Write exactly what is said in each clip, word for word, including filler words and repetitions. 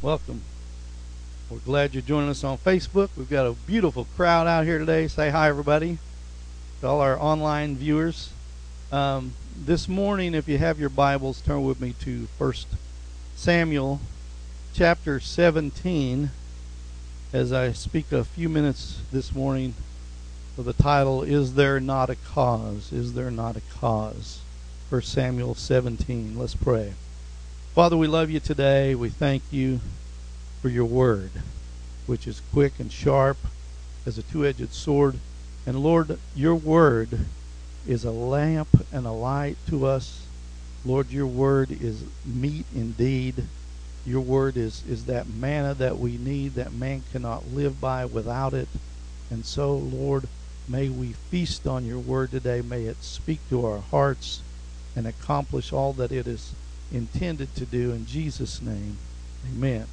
Welcome. We're glad you're joining us on Facebook. We've got a beautiful crowd out here today. Say hi, everybody, to all our online viewers. Um, this morning, if you have your Bibles, turn with me to First Samuel chapter seventeen as I speak a few minutes this morning with the title, Is There Not a Cause? Is There Not a Cause? First Samuel seventeen. Let's pray. Father, we love you today. We thank you for your word, which is quick and sharp as a two-edged sword. And Lord, your word is a lamp and a light to us. Lord, your word is meat indeed. Your word is, is that manna that we need, that man cannot live by without it. And so, Lord, may we feast on your word today. May it speak to our hearts and accomplish all that it is intended to do. In Jesus' name, amen.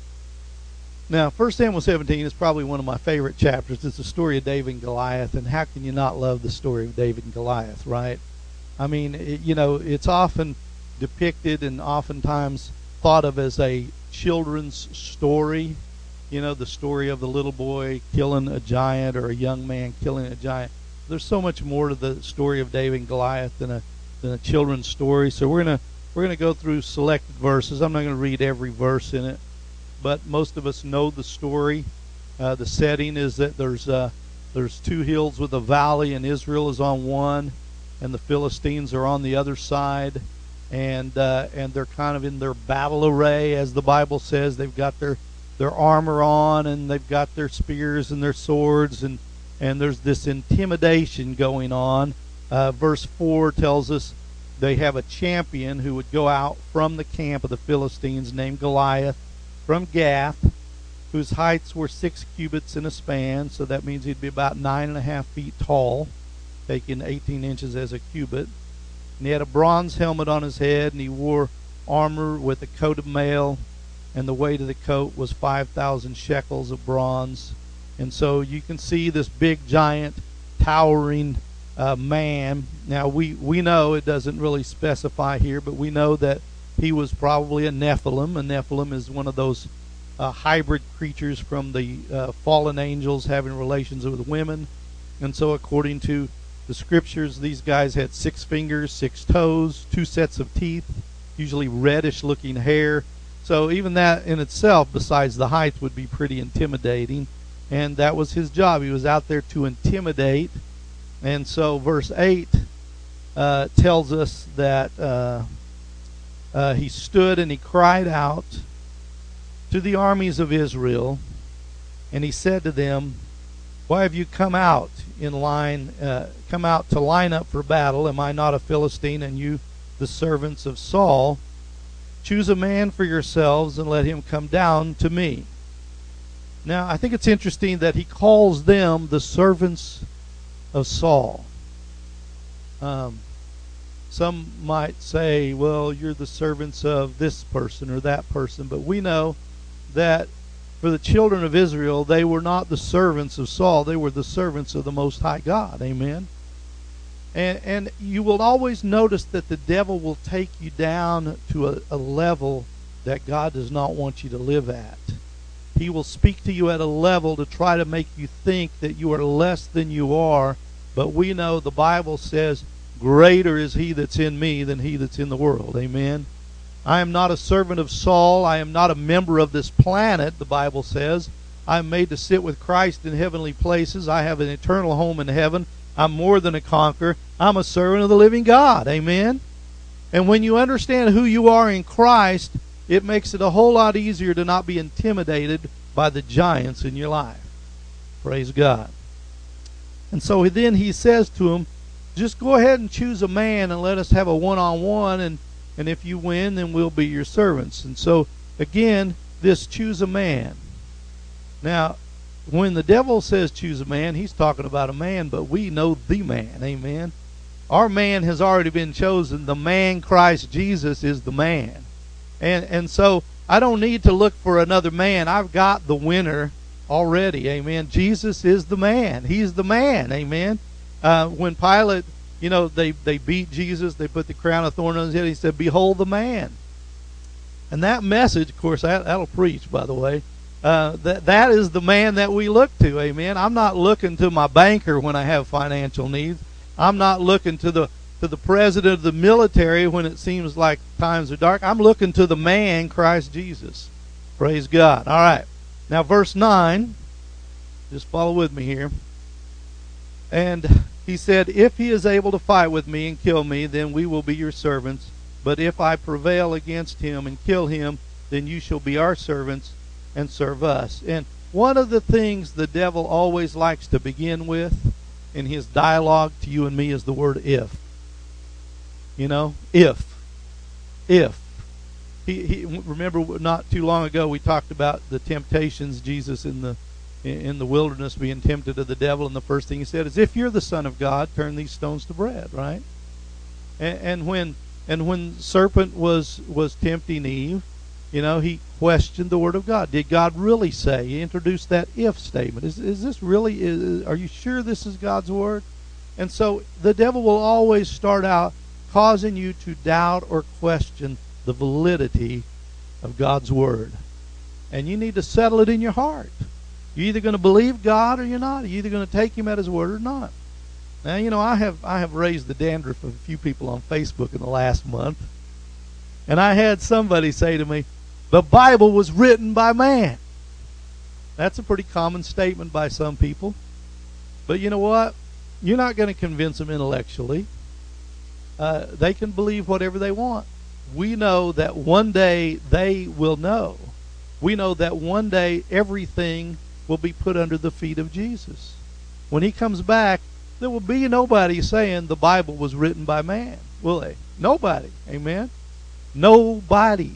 Now, First Samuel seventeen is probably one of my favorite chapters. It's the story of David and Goliath, and how can you not love the story of David and Goliath, right? I mean, it, you know, it's often depicted and oftentimes thought of as a children's story. You know, the story of the little boy killing a giant or a young man killing a giant. There's so much more to the story of David and Goliath than a than a children's story. So we're gonna we're gonna go through selected verses. I'm not gonna read every verse in it, but most of us know the story. Uh, the setting is that there's uh, there's two hills with a valley, and Israel is on one, and the Philistines are on the other side, and uh, and they're kind of in their battle array, as the Bible says. They've got their their armor on, and they've got their spears and their swords, and and there's this intimidation going on. Uh, verse four tells us they have a champion who would go out from the camp of the Philistines named Goliath from Gath, whose heights were six cubits in a span, so that means he'd be about nine and a half feet tall, taking eighteen inches as a cubit. And he had a bronze helmet on his head, and he wore armor with a coat of mail, and the weight of the coat was five thousand shekels of bronze. And so you can see this big, giant, towering uh, man. Now, we, we know it doesn't really specify here, but we know that he was probably a Nephilim. A Nephilim is one of those uh, hybrid creatures from the uh, fallen angels having relations with women. And so according to the scriptures, these guys had six fingers, six toes, two sets of teeth, usually reddish-looking hair. So even that in itself, besides the height, would be pretty intimidating. And that was his job. He was out there to intimidate. And so verse eight uh, tells us that uh, uh, he stood and he cried out to the armies of Israel, and he said to them, "Why have you come out in line, uh, come out to line up for battle? Am I not a Philistine, and you the servants of Saul? Choose a man for yourselves and let him come down to me." Now, I think it's interesting that he calls them the servants of Saul. Um, some might say, well, you're the servants of this person or that person, but we know that for the children of Israel, they were not the servants of Saul. They were the servants of the Most High God. Amen. And, and you will always notice that the devil will take you down to a, a level that God does not want you to live at. He will speak to you at a level to try to make you think that you are less than you are. But we know the Bible says, greater is he that's in me than he that's in the world. Amen. I am not a servant of Saul. I am not a member of this planet, the Bible says. I am made to sit with Christ in heavenly places. I have an eternal home in heaven. I'm more than a conqueror. I'm a servant of the living God. Amen. And when you understand who you are in Christ, it makes it a whole lot easier to not be intimidated by the giants in your life. Praise God. And so then he says to him, just go ahead and choose a man and let us have a one-on-one, and, and if you win, then we'll be your servants. And so, again, this choose a man. Now, when the devil says choose a man, he's talking about a man, but we know the man. Amen. Our man has already been chosen. The man, Christ Jesus, is the man. And and so I don't need to look for another man. I've got the winner already. Amen. Jesus is the man. He's the man. Amen. Uh, when Pilate, you know, they, they beat Jesus, they put the crown of thorns on his head, he said, "Behold the man." And that message, of course, that, that'll preach, by the way. Uh, that that is the man that we look to, amen. I'm not looking to my banker when I have financial needs. I'm not looking to the to the president of the military when it seems like times are dark. I'm looking to the man, Christ Jesus. Praise God. All right. Now, verse nine. Just follow with me here. And he said, if he is able to fight with me and kill me, then we will be your servants. But if I prevail against him and kill him, then you shall be our servants and serve us. And one of the things the devil always likes to begin with in his dialogue to you and me is the word if. You know, if. If. He, he remember not too long ago we talked about the temptations, Jesus in the in the wilderness being tempted of the devil, and the first thing he said is, if you're the Son of God, turn these stones to bread, right? And, and when and when serpent was was tempting Eve, you know, he questioned the word of God. Did God really say? He introduced that if statement. Is is this really? Is, are you sure this is God's word? And so the devil will always start out causing you to doubt or question the validity of God's word. And you need to settle it in your heart. You're either going to believe God or you're not. You're either going to take him at his word or not. Now, you know, I have I have raised the dandruff of a few people on Facebook in the last month. And I had somebody say to me, the Bible was written by man. That's a pretty common statement by some people. But you know what? You're not going to convince them intellectually. Uh, they can believe whatever they want. We know that one day they will know. We know that one day everything will be put under the feet of Jesus. When he comes back, there will be nobody saying the Bible was written by man, will they? Nobody. Amen? Nobody.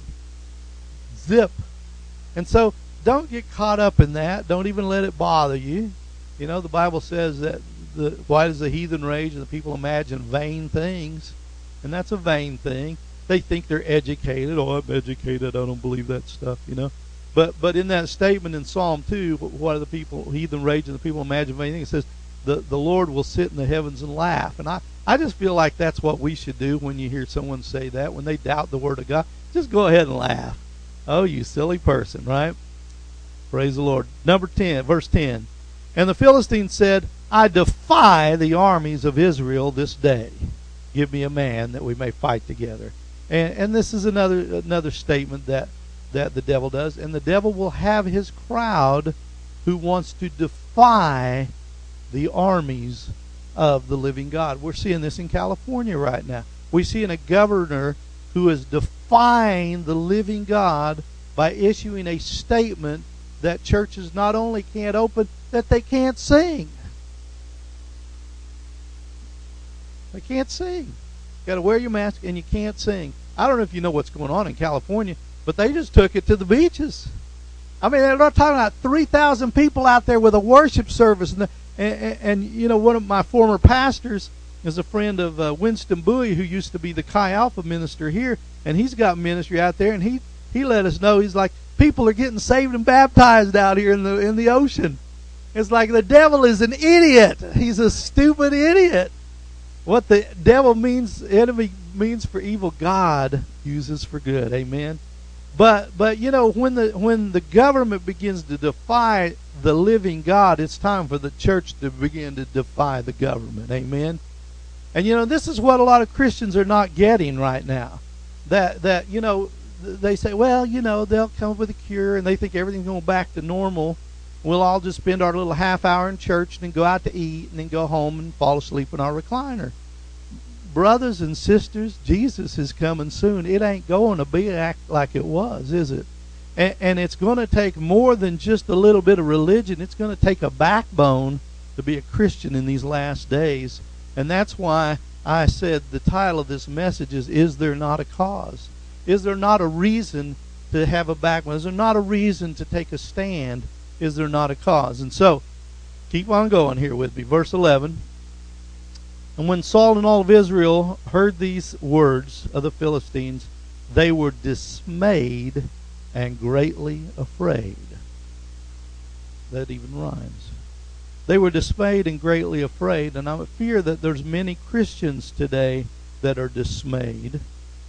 Zip. And so don't get caught up in that. Don't even let it bother you. You know, the Bible says that the why does the heathen rage and the people imagine vain things? And that's a vain thing. They think they're educated. Oh, I'm educated. I don't believe that stuff, you know. But but in that statement in Psalm two, what are the people, heathen rage and the people imagine vain things? It says the, the Lord will sit in the heavens and laugh. And I, I just feel like that's what we should do when you hear someone say that, when they doubt the word of God. Just go ahead and laugh. Oh, you silly person, right? Praise the Lord. Number ten, verse ten. And the Philistines said, I defy the armies of Israel this day. Give me a man that we may fight together. And, and this is another another statement that, that the devil does. And the devil will have his crowd who wants to defy the armies of the living God. We're seeing this in California right now. We're seeing a governor who is defying the living God by issuing a statement that churches not only can't open, that they can't sing. They can't sing. You got to wear your mask and you can't sing. I don't know if you know what's going on in California, but they just took it to the beaches. I mean, they're not talking about three thousand people out there with a worship service. And, and, and, you know, one of my former pastors is a friend of uh, Winston Bowie, who used to be the Chi Alpha minister here, and he's got ministry out there, and he, he let us know, he's like, people are getting saved and baptized out here in the in the ocean. It's like the devil is an idiot. He's a stupid idiot. What the devil means, enemy means for evil, God uses for good. Amen. But but you know, when the when the government begins to defy the living God, it's time for the church to begin to defy the government. Amen. And you know, this is what a lot of Christians are not getting right now. That that you know, they say, well, you know, they'll come up with a cure, and they think everything's going back to normal. We'll all just spend our little half hour in church and then go out to eat and then go home and fall asleep in our recliner. Brothers and sisters, Jesus is coming soon. It ain't going to be act like it was, is it? And, and it's going to take more than just a little bit of religion. It's going to take a backbone to be a Christian in these last days. And that's why I said the title of this message is, Is There Not a Cause? Is there not a reason to have a backbone? Is there not a reason to take a stand? Is there not a cause? And so, keep on going here with me. Verse eleven. And when Saul and all of Israel heard these words of the Philistines, they were dismayed and greatly afraid. That even rhymes. They were dismayed and greatly afraid. And I fear that there's many Christians today that are dismayed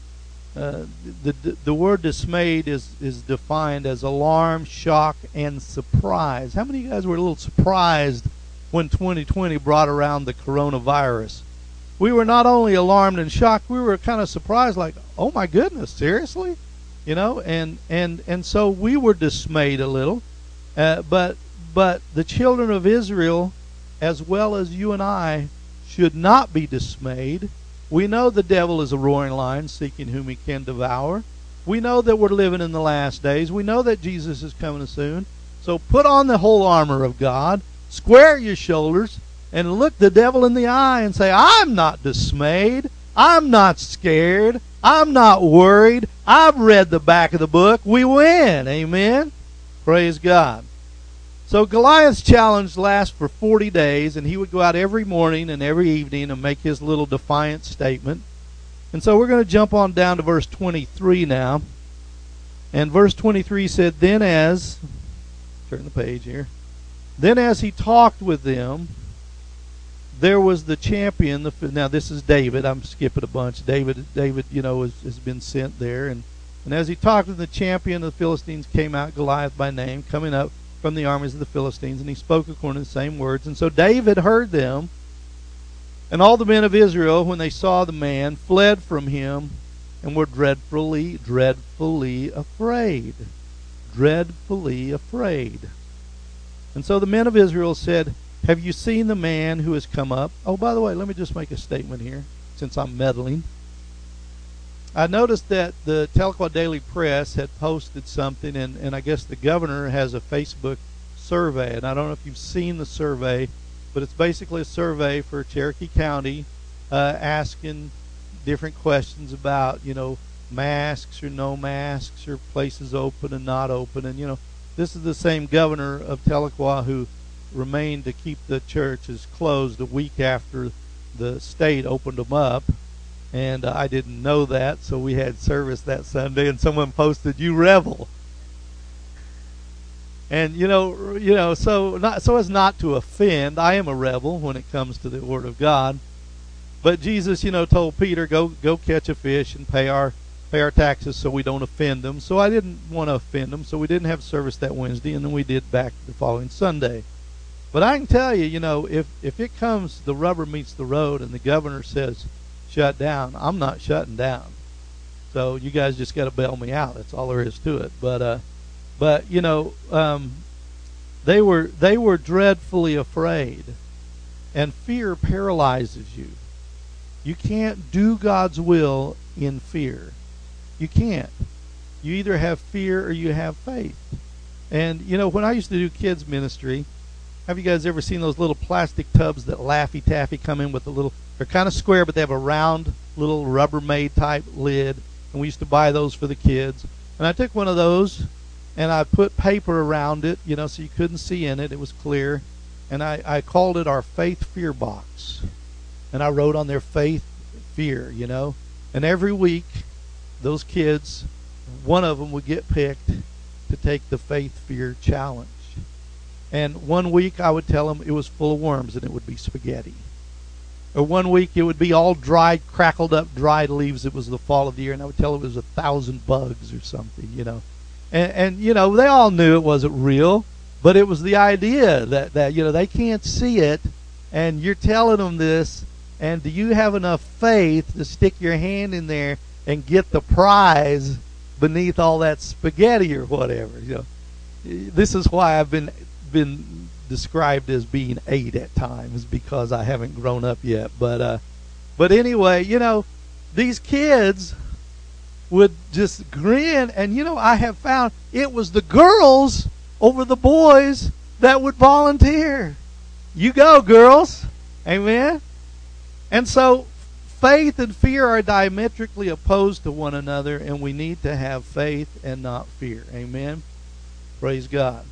Uh, the, the the word dismayed is is defined as alarm, shock, and surprise. How many of you guys were a little surprised when twenty twenty brought around the coronavirus? We were not only alarmed and shocked, we were kind of surprised, like, oh my goodness, seriously? You know, and and and so we were dismayed a little. Uh, but but the children of Israel, as well as you and I, should not be dismayed. We know the devil is a roaring lion seeking whom he can devour. We know that we're living in the last days. We know that Jesus is coming soon. So put on the whole armor of God, square your shoulders, and look the devil in the eye and say, I'm not dismayed. I'm not scared. I'm not worried. I've read the back of the book. We win. Amen. Praise God. So Goliath's challenge lasts for forty days, and he would go out every morning and every evening and make his little defiant statement. And so we're going to jump on down to verse twenty-three now. And verse twenty-three said, Then as, turn the page here, Then as he talked with them, there was the champion. The, now this is David. I'm skipping a bunch. David, David, you know, has, has been sent there. And, and as he talked with the champion of the Philistines, came out Goliath by name, coming up from the armies of the Philistines, and he spoke according to the same words. And so David heard them, and all the men of Israel, when they saw the man, fled from him, and were dreadfully, dreadfully afraid. Dreadfully afraid. And so the men of Israel said, Have you seen the man who has come up? Oh, by the way, let me just make a statement here, since I'm meddling. I noticed that the Tahlequah Daily Press had posted something, and, and I guess the governor has a Facebook survey. And I don't know if you've seen the survey, but it's basically a survey for Cherokee County uh, asking different questions about, you know, masks or no masks, or places open and not open. And, you know, this is the same governor of Tahlequah who remained to keep the churches closed a week after the state opened them up. And uh, I didn't know that, so we had service that Sunday, and someone posted, "You rebel." And you know, you know, so not so as not to offend. I am a rebel when it comes to the Word of God. But Jesus, you know, told Peter, "Go, go catch a fish and pay our pay our taxes, so we don't offend them." So I didn't want to offend them, so we didn't have service that Wednesday, and then we did back the following Sunday. But I can tell you, you know, if if it comes, the rubber meets the road, and the governor says, shut down, I'm not shutting down. So you guys just got to bail me out. That's all there is to it. But uh, but you know, um, they were they were dreadfully afraid, and fear paralyzes you. You can't do God's will in fear. You can't. You either have fear or you have faith. And you know, when I used to do kids ministry, have you guys ever seen those little plastic tubs that Laffy Taffy come in with a little? They're kind of square, but they have a round little Rubbermaid type lid. And we used to buy those for the kids. And I took one of those, and I put paper around it, you know, so you couldn't see in it. It was clear. And I, I called it our faith fear box. And I wrote on there faith, fear, you know. And every week, those kids, one of them would get picked to take the faith fear challenge. And one week I would tell them it was full of worms, and it would be spaghetti. Or one week it would be all dried, crackled up, dried leaves. It was the fall of the year, and I would tell them it was a thousand bugs or something, you know. And, and you know, they all knew it wasn't real, but it was the idea that, that, you know, they can't see it, and you're telling them this, and do you have enough faith to stick your hand in there and get the prize beneath all that spaghetti or whatever? You know, this is why I've been been described as being eight at times, because I haven't grown up yet. But uh, but anyway, you know, these kids would just grin, and you know, I have found it was the girls over the boys that would volunteer. You go, girls. Amen. And so faith and fear are diametrically opposed to one another, and we need to have faith and not fear. Amen. Praise God.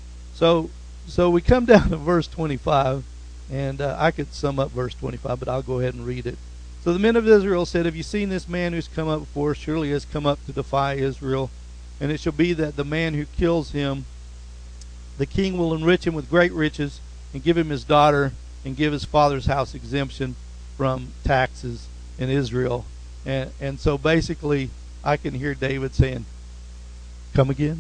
So so we come down to verse twenty-five, and uh, I could sum up verse twenty-five, but I'll go ahead and read it. So the men of Israel said, "Have you seen this man who's come up before us? Surely he has come up to defy Israel. And it shall be that the man who kills him, the king will enrich him with great riches, and give him his daughter, and give his father's house exemption from taxes in Israel." And and so basically, I can hear David saying, "Come again?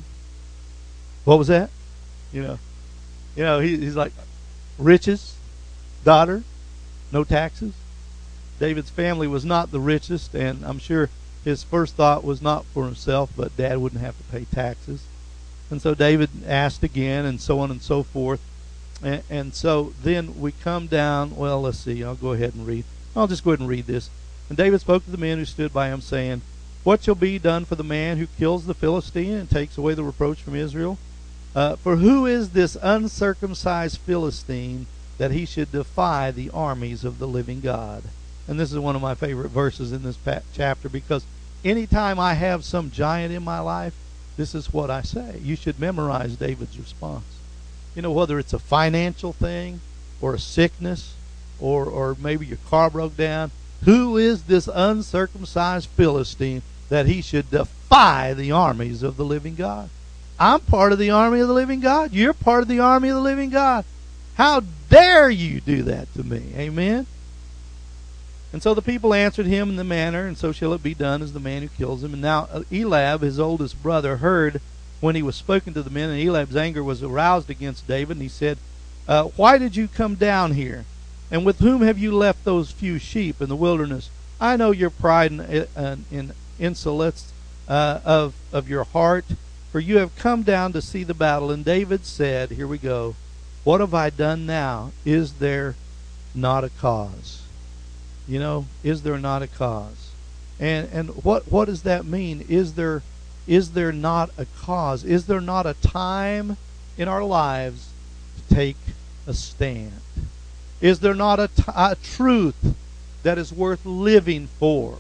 What was that?" You know, you know, he, he's like, riches, daughter, no taxes. David's family was not the richest, and I'm sure his first thought was not for himself, but Dad wouldn't have to pay taxes. And so David asked again, and so on and so forth. And, and so then we come down, well, let's see, I'll go ahead and read. I'll just go ahead and read this. And David spoke to the men who stood by him, saying, "What shall be done for the man who kills the Philistine and takes away the reproach from Israel? Uh, for who is this uncircumcised Philistine that he should defy the armies of the living God?" And this is one of my favorite verses in this pa- chapter, because anytime I have some giant in my life, this is what I say. You should memorize David's response. You know, whether it's a financial thing or a sickness or, or maybe your car broke down, who is this uncircumcised Philistine that he should defy the armies of the living God? I'm part of the army of the living God. You're part of the army of the living God. How dare you do that to me? Amen? And so the people answered him in the manner, and so shall it be done as the man who kills him. And now Eliab, his oldest brother, heard when he was spoken to the men, and Eliab's anger was aroused against David, and he said, uh, "Why did you come down here? And with whom have you left those few sheep in the wilderness? I know your pride and, and, and insolence uh, of, of your heart, for you have come down to see the battle." And David said, here we go, "What have I done now? Is there not a cause?" You know, is there not a cause? And and what what does that mean? Is there is there not a cause? Is there not a time in our lives to take a stand? Is there not a, t- a truth that is worth living for?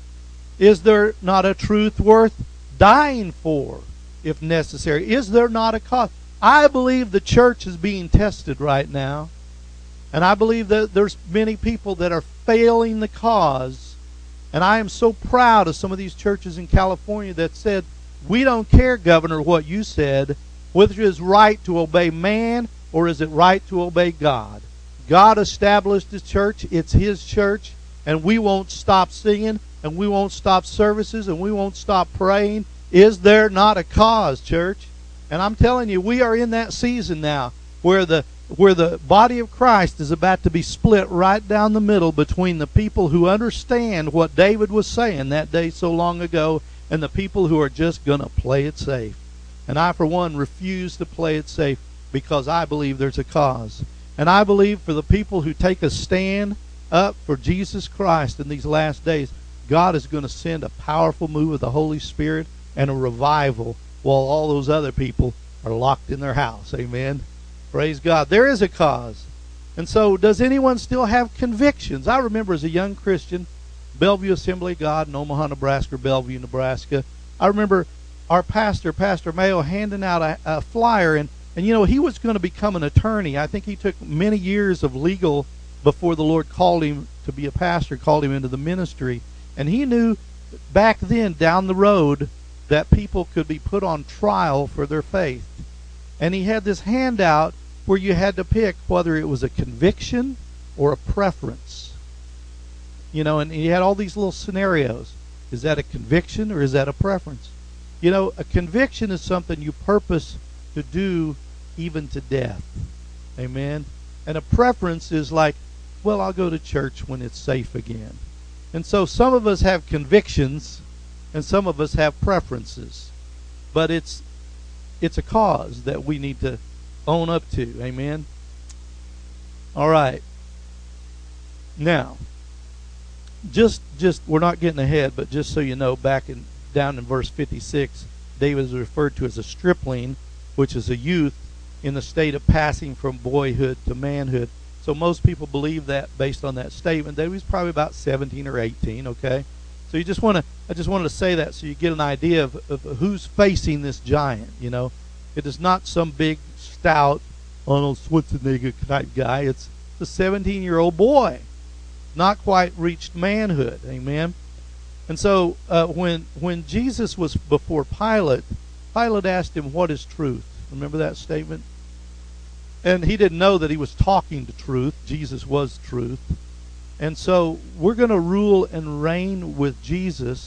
Is there not a truth worth dying for, if necessary? Is there not a cause? I believe the church is being tested right now. And I believe that there's many people that are failing the cause. And I am so proud of some of these churches in California that said, "We don't care, Governor, what you said, whether it is right to obey man or is it right to obey God. God established His church. It's His church. And we won't stop singing, and we won't stop services, and we won't stop praying. Is there not a cause, church?" And I'm telling you, we are in that season now where the where the body of Christ is about to be split right down the middle between the people who understand what David was saying that day so long ago and the people who are just going to play it safe. And I, for one, refuse to play it safe because I believe there's a cause. And I believe for the people who take a stand up for Jesus Christ in these last days, God is going to send a powerful move of the Holy Spirit and a revival while all those other people are locked in their house. Amen. Praise God. There is a cause. And so, does anyone still have convictions? I remember as a young Christian, Bellevue Assembly of God in Omaha, Nebraska, Bellevue, Nebraska. I remember our pastor, Pastor Mayo, handing out a, a flyer, and, and you know, he was going to become an attorney. I think he took many years of legal before the Lord called him to be a pastor, called him into the ministry. And he knew back then, down the road, that people could be put on trial for their faith. And he had this handout where you had to pick whether it was a conviction or a preference. You know, and he had all these little scenarios. Is that a conviction or is that a preference? You know, a conviction is something you purpose to do even to death. Amen? And a preference is like, well, I'll go to church when it's safe again. And so some of us have convictions and some of us have preferences. But it's it's a cause that we need to own up to. Amen? All right. Now, just just we're not getting ahead, but just so you know, back in down in verse fifty-six, David is referred to as a stripling, which is a youth in the state of passing from boyhood to manhood. So most people believe that based on that statement. David was probably about seventeen or eighteen, okay? So you just want to, I just wanted to say that so you get an idea of, of who's facing this giant, you know. It is not some big, stout, Arnold Schwarzenegger type guy. It's a seventeen-year-old boy, not quite reached manhood, amen? And so uh, when when Jesus was before Pilate, Pilate asked him, what is truth? Remember that statement? And he didn't know that he was talking to truth. Jesus was truth. And so we're going to rule and reign with Jesus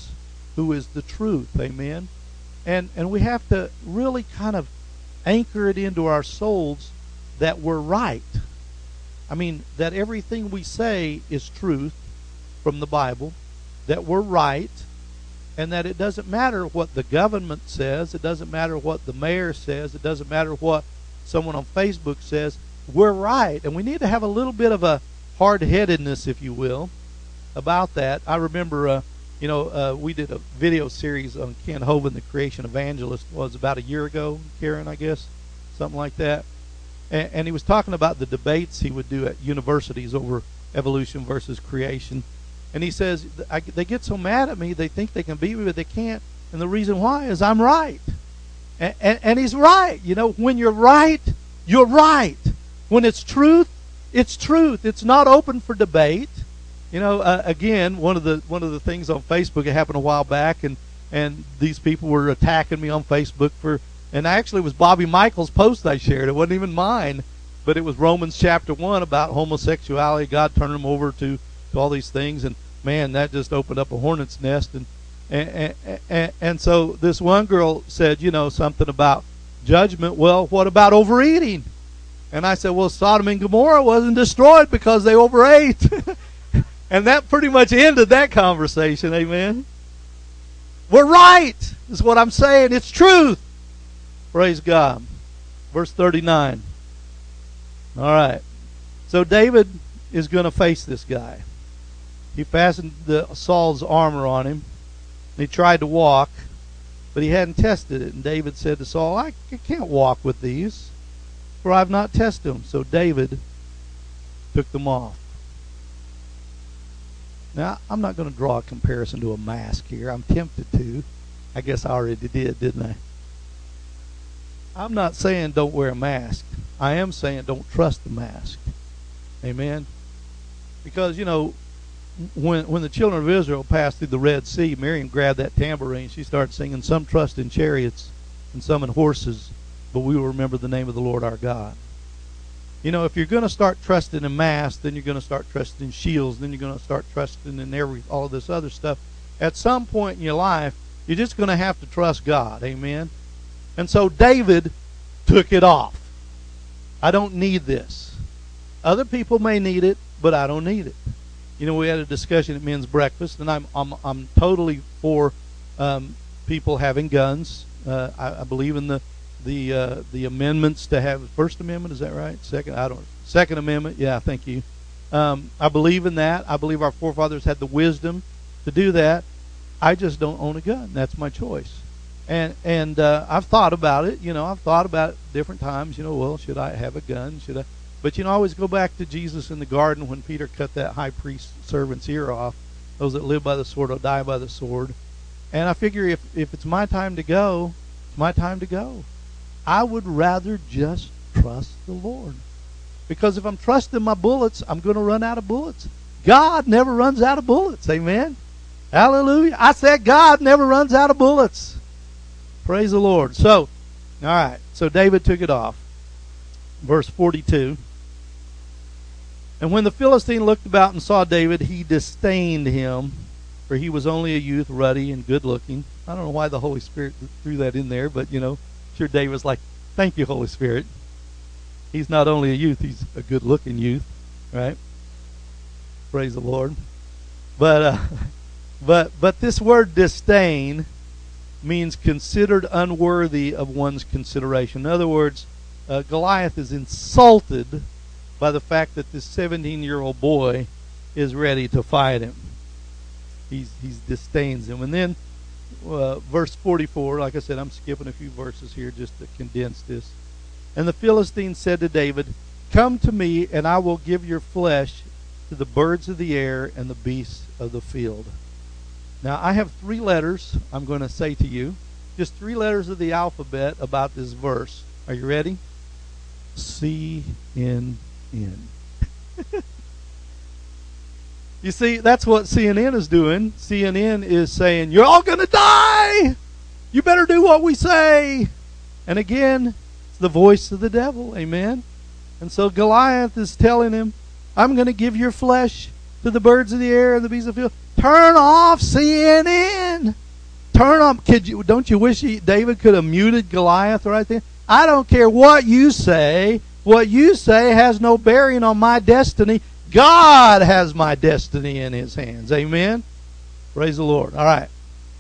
who is the truth. Amen. And and we have to really kind of anchor it into our souls that we're right. I mean, that everything we say is truth from the Bible, that we're right, and that it doesn't matter what the government says, it doesn't matter what the mayor says, it doesn't matter what someone on Facebook says, we're right. And we need to have a little bit of a hard-headedness, if you will, about that. I remember, uh, you know, uh, we did a video series on Ken Hovind, the creation evangelist, was about a year ago, Karen, I guess, something like that. And, and he was talking about the debates he would do at universities over evolution versus creation. And he says, I, they get so mad at me, they think they can beat me, but they can't. And the reason why is I'm right. And, and, and he's right. You know, when you're right, you're right. When it's truth, it's truth. It's not open for debate. You know, uh, again, one of the one of the things on Facebook, it happened a while back, and, and these people were attacking me on Facebook for, and actually it was Bobby Michael's post I shared. It wasn't even mine, but it was Romans chapter one about homosexuality, God turning them over to, to all these things, and man, that just opened up a hornet's nest. And and, and and so this one girl said, you know, something about judgment. Well, what about overeating? And I said, well, Sodom and Gomorrah wasn't destroyed because they overate. And that pretty much ended that conversation. Amen. We're right, is what I'm saying. It's truth. Praise God. Verse thirty-nine. All right. So David is going to face this guy. He fastened the Saul's armor on him. And he tried to walk, but he hadn't tested it. And David said to Saul, I can't walk with these, for I have not tested them. So David took them off. Now, I'm not going to draw a comparison to a mask here. I'm tempted to. I guess I already did, didn't I? I'm not saying don't wear a mask. I am saying don't trust the mask. Amen? Because, you know, when when the children of Israel passed through the Red Sea, Miriam grabbed that tambourine. She started singing, some trust in chariots and some in horses, but we will remember the name of the Lord our God. You know, if you're going to start trusting in masks, then you're going to start trusting in shields, then you're going to start trusting in every all of this other stuff. At some point in your life, you're just going to have to trust God. Amen? And so David took it off. I don't need this. Other people may need it, but I don't need it. You know, we had a discussion at men's breakfast, and I'm I'm I'm totally for um, people having guns. Uh, I, I believe in the the uh, the amendments to have First Amendment. Is that right? Second, I don't. Second Amendment. Yeah, thank you. Um, I believe in that. I believe our forefathers had the wisdom to do that. I just don't own a gun. That's my choice. And and uh, I've thought about it. You know, I've thought about it different times. You know, well, should I have a gun? Should I? But, you know, I always go back to Jesus in the garden when Peter cut that high priest servant's ear off. Those that live by the sword will die by the sword. And I figure if, if it's my time to go, it's my time to go. I would rather just trust the Lord. Because if I'm trusting my bullets, I'm going to run out of bullets. God never runs out of bullets. Amen? Hallelujah. I said God never runs out of bullets. Praise the Lord. So, all right. So David took it off. Verse forty-two. And when the Philistine looked about and saw David, he disdained him, for he was only a youth, ruddy and good-looking. I don't know why the Holy Spirit threw that in there, but, you know, sure David was like, thank you, Holy Spirit. He's not only a youth, he's a good-looking youth, right? Praise the Lord. But, uh, but, but this word disdain means considered unworthy of one's consideration. In other words, uh, Goliath is insulted by the fact that this seventeen-year-old boy is ready to fight him. He's he's disdains him. And then uh, verse forty-four, like I said, I'm skipping a few verses here just to condense this. And the Philistine said to David, come to me, and I will give your flesh to the birds of the air and the beasts of the field. Now, I have three letters I'm going to say to you. Just three letters of the alphabet about this verse. Are you ready? C N N. You see, that's what C N N is doing. C N N is saying, you're all going to die. You better do what we say. And again, it's the voice of the devil. Amen. And so Goliath is telling him, I'm going to give your flesh to the birds of the air and the beasts of the field. Turn off C N N. turn on. Could you? Don't you wish he, David could have muted Goliath right there? I don't care what you say. What you say has no bearing on my destiny. God has my destiny in his hands. Amen? Praise the Lord. All right.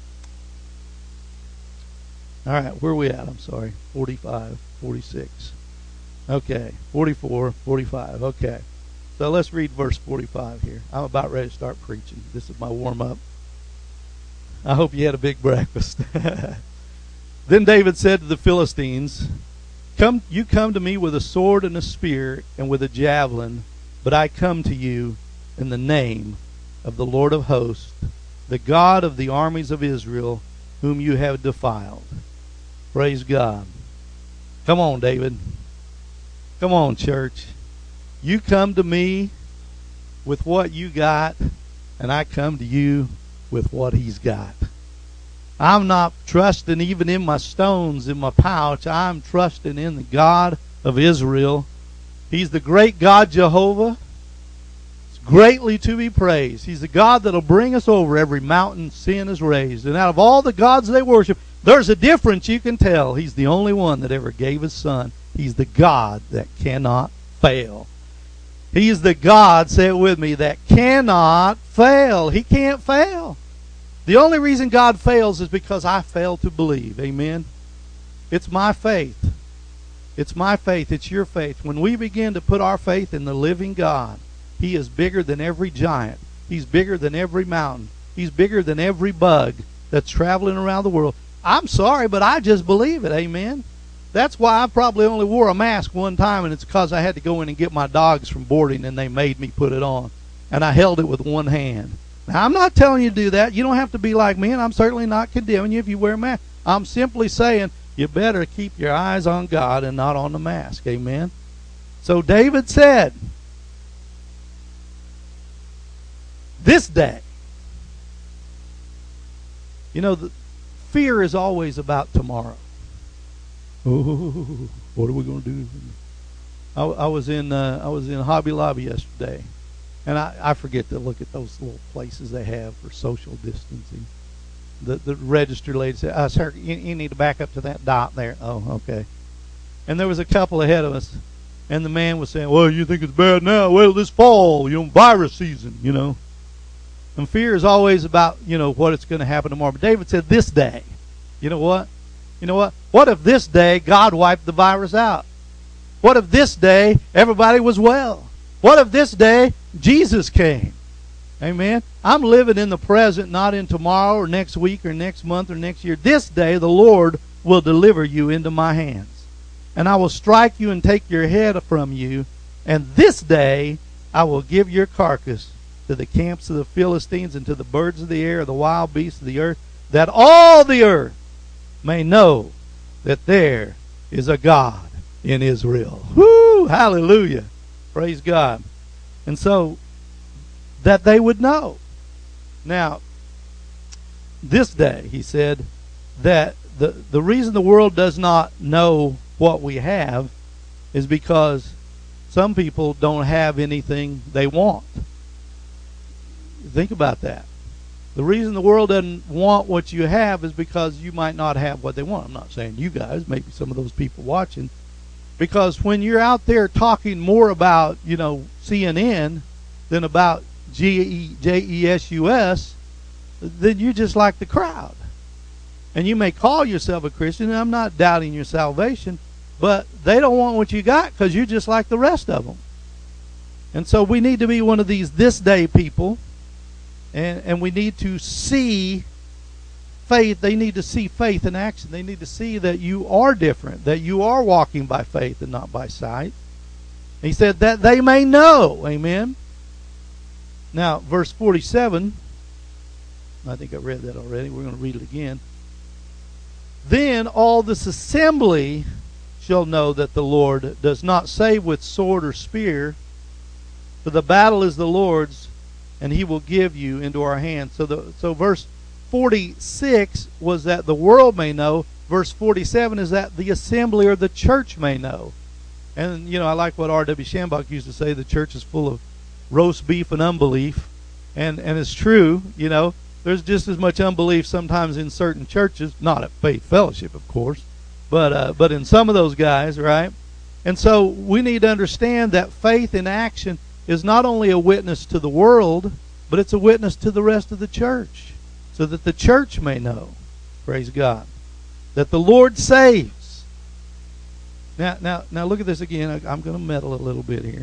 All right, where are we at? I'm sorry. forty-five, forty-six. Okay, forty-four, forty-five. Okay. So let's read verse forty-five here. I'm about ready to start preaching. This is my warm-up. I hope you had a big breakfast. Then David said to the Philistines, "Come, you come to me with a sword and a spear and with a javelin, but I come to you in the name of the Lord of hosts, the God of the armies of Israel, whom you have defiled." Praise God. Come on, David. Come on, church. You come to me with what you got, and I come to you with what he's got. I'm not trusting even in my stones in my pouch. I'm trusting in the God of Israel. He's the great God Jehovah. It's greatly to be praised. He's the God that'll bring us over every mountain sin is raised. And out of all the gods they worship, there's a difference you can tell. He's the only one that ever gave his son. He's the God that cannot fail. He's the God, say it with me, that cannot fail. He can't fail. The only reason God fails is because I fail to believe. Amen? It's my faith. It's my faith. It's your faith. When we begin to put our faith in the living God, he is bigger than every giant. He's bigger than every mountain. He's bigger than every bug that's traveling around the world. I'm sorry, but I just believe it. Amen? That's why I probably only wore a mask one time, and it's because I had to go in and get my dogs from boarding, and they made me put it on. And I held it with one hand. Now, I'm not telling you to do that. You don't have to be like me, and I'm certainly not condemning you if you wear a mask. I'm simply saying you better keep your eyes on God and not on the mask. Amen? So David said, this day, you know, the fear is always about tomorrow. Oh, what are we going to do? I, I was in uh, I was in Hobby Lobby yesterday, and I, I forget to look at those little places they have for social distancing. The the register lady said, uh, "Sir, you, you need to back up to that dot there." Oh, okay. And there was a couple ahead of us, and the man was saying, "Well, you think it's bad now? Well, this fall, you know, virus season, you know." And fear is always about, you know, what it's going to happen tomorrow. But David said, this day, you know what? You know what? What if this day God wiped the virus out? What if this day everybody was well? What if this day Jesus came? Amen? I'm living in the present, not in tomorrow or next week or next month or next year. This day the Lord will deliver you into my hands. And I will strike you and take your head from you. And this day I will give your carcass to the camps of the Philistines and to the birds of the air, the wild beasts of the earth, that all the earth may know that there is a God in Israel. Woo! Hallelujah. Praise God. And so, that they would know. Now, this day, he said, that the, the reason the world does not know what we have is because some people don't have anything they want. Think about that. The reason the world doesn't want what you have is because you might not have what they want. I'm not saying you guys, maybe some of those people watching. Because when you're out there talking more about, you know, C N N than about G J E S U S, then you're just like the crowd. And you may call yourself a Christian, and I'm not doubting your salvation, but they don't want what you got because you're just like the rest of them. And so we need to be one of these this day people. And, and we need to see faith. They need to see faith in action. They need to see that you are different, that you are walking by faith and not by sight. He said that they may know. Amen. Now, verse forty-seven, I think I read that already. We're going to read it again. Then all this assembly shall know that the Lord does not save with sword or spear, for the battle is the Lord's, and he will give you into our hands. So the so verse forty-six was that the world may know. Verse forty-seven is that the assembly or the church may know. And, you know, I like what R W Shambach used to say, the church is full of roast beef and unbelief. And and it's true, you know. There's just as much unbelief sometimes in certain churches, not at Faith Fellowship, of course, but uh, but in some of those guys, right? And so we need to understand that faith in action is not only a witness to the world, but it's a witness to the rest of the church, so that the church may know, praise God, that the Lord saves. Now, now, now look at this again. I'm going to meddle a little bit here.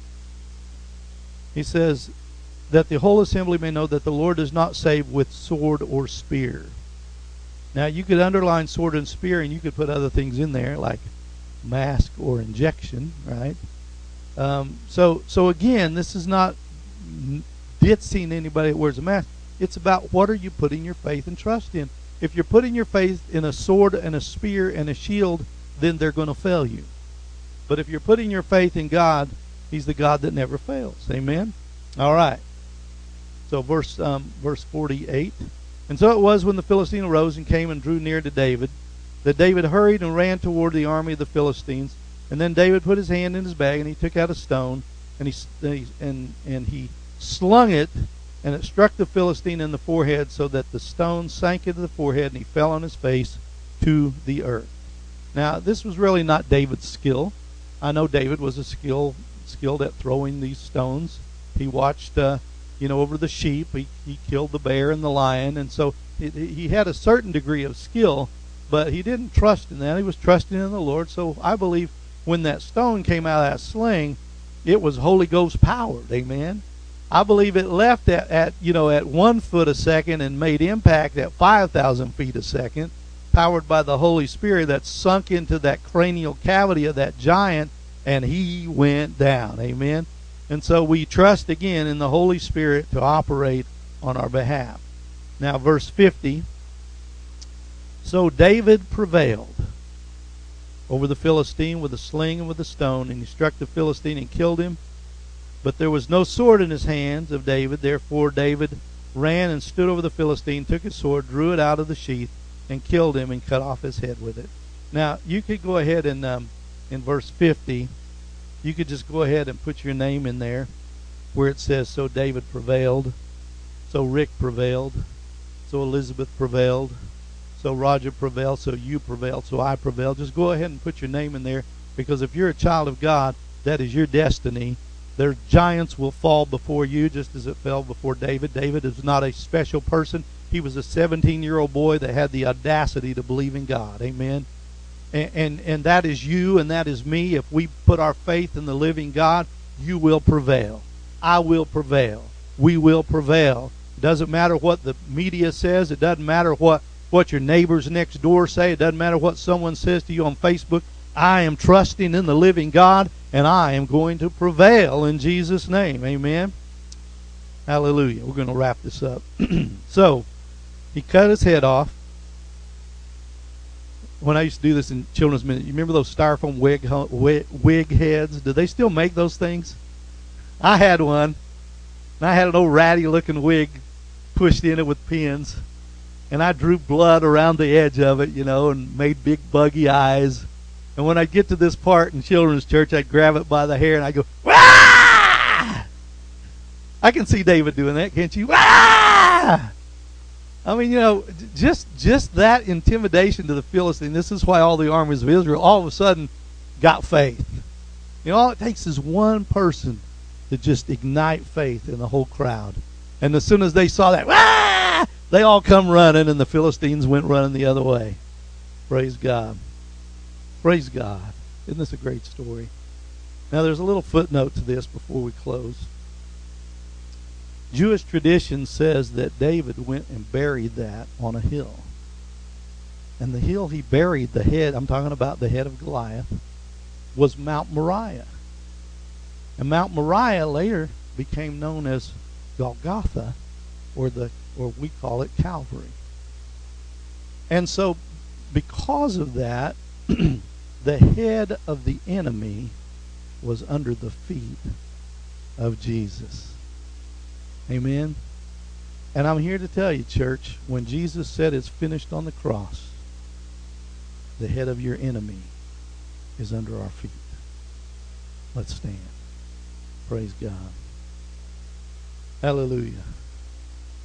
He says that the whole assembly may know that the Lord does not save with sword or spear. Now, you could underline sword and spear, and you could put other things in there, like mask or injection, right? Um, so, so again, this is not ditzing anybody that wears a mask. It's about what are you putting your faith and trust in. If you're putting your faith in a sword and a spear and a shield, then they're going to fail you. But if you're putting your faith in God, He's the God that never fails. Amen? All right. So verse um, verse forty-eight. And so it was when the Philistine arose and came and drew near to David, that David hurried and ran toward the army of the Philistines. And then David put his hand in his bag, and he took out a stone, and he and and he slung it, and it struck the Philistine in the forehead, so that the stone sank into the forehead, and he fell on his face to the earth. Now, this was really not David's skill. I know David was a skill skilled at throwing these stones. He watched, uh, you know, over the sheep. He he killed the bear and the lion, and so he, he had a certain degree of skill, but he didn't trust in that. He was trusting in the Lord. So I believe when that stone came out of that sling, it was Holy Ghost powered. Amen. I believe it left at, at you know at one foot a second and made impact at five thousand feet a second, powered by the Holy Spirit that sunk into that cranial cavity of that giant, and he went down. Amen. And so we trust again in the Holy Spirit to operate on our behalf. Now, verse fifty. So David prevailed over the Philistine with a sling and with a stone, and he struck the Philistine and killed him. But there was no sword in his hands of David. Therefore David ran and stood over the Philistine, took his sword, drew it out of the sheath, and killed him and cut off his head with it. Now, you could go ahead and um, in verse fifty, you could just go ahead and put your name in there where it says, so David prevailed, so Rick prevailed, so Elizabeth prevailed, so Roger prevailed, so you prevailed, so I prevailed. Just go ahead and put your name in there, because if you're a child of God, that is your destiny. Their giants will fall before you just as it fell before David. David is not a special person. He was a seventeen-year-old boy that had the audacity to believe in God. Amen. And, and and that is you and that is me. If we put our faith in the living God, you will prevail. I will prevail. We will prevail. It doesn't matter what the media says. It doesn't matter what, what your neighbors next door say. It doesn't matter what someone says to you on Facebook. I am trusting in the living God, and I am going to prevail in Jesus' name. Amen. Hallelujah. We're going to wrap this up. So, he cut his head off. When I used to do this in children's ministry, you remember those styrofoam wig, wig, wig heads? Do they still make those things? I had one. And I had an old ratty-looking wig pushed in it with pins. And I drew blood around the edge of it, you know, and made big buggy eyes. And when I get to this part in children's church, I'd grab it by the hair and I go, Wah! I can see David doing that, can't you? Wah! I mean, you know, just just that intimidation to the Philistine. This is why all the armies of Israel all of a sudden got faith. You know, all it takes is one person to just ignite faith in the whole crowd. And as soon as they saw that, Wah! They all come running, and the Philistines went running the other way. Praise God. Praise God. Isn't this a great story? Now, there's a little footnote to this before we close. Jewish tradition says that David went and buried that on a hill. And the hill he buried the head, I'm talking about the head of Goliath, was Mount Moriah. And Mount Moriah later became known as Golgotha, or the or we call it Calvary. And so, because of that, the head of the enemy was under the feet of Jesus. Amen. And I'm here to tell you, church, when Jesus said it's finished on the cross, the head of your enemy is under our feet. Let's stand. Praise God. Hallelujah.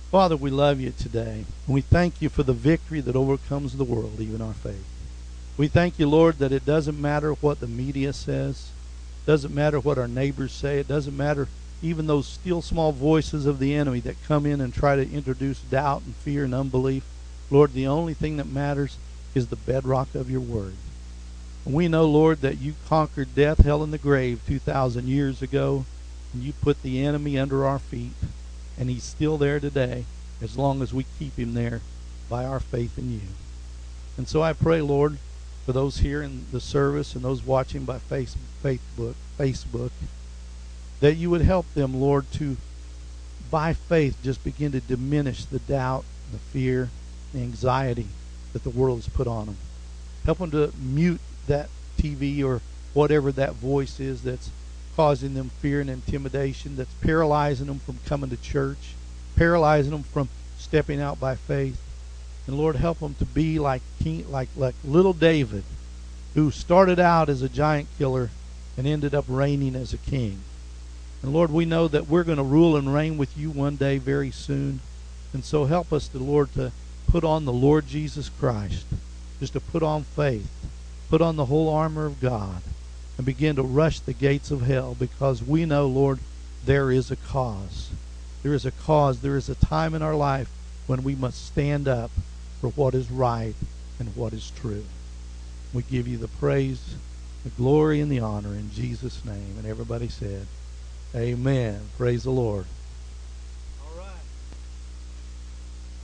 Father, we love you today. And we thank you for the victory that overcomes the world, even our faith. We thank you, Lord, that it doesn't matter what the media says. It doesn't matter what our neighbors say. It doesn't matter even those still small voices of the enemy that come in and try to introduce doubt and fear and unbelief. Lord, the only thing that matters is the bedrock of your word. And we know, Lord, that you conquered death, hell, and the grave two thousand years ago, and you put the enemy under our feet, and he's still there today as long as we keep him there by our faith in you. And so I pray, Lord, for those here in the service and those watching by face, Facebook, Facebook, that you would help them, Lord, to, by faith, just begin to diminish the doubt, the fear, the anxiety that the world has put on them. Help them to mute that T V or whatever that voice is that's causing them fear and intimidation, that's paralyzing them from coming to church, paralyzing them from stepping out by faith. And Lord, help them to be like King, like like little David, who started out as a giant killer and ended up reigning as a king. And Lord, we know that we're going to rule and reign with you one day very soon. And so help us, the Lord, to put on the Lord Jesus Christ, just to put on faith, put on the whole armor of God, and begin to rush the gates of hell, because we know, Lord, there is a cause. There is a cause. There is a time in our life when we must stand up for what is right and what is true. We give you the praise, the glory, and the honor in Jesus' name. And everybody said, amen. Praise the Lord.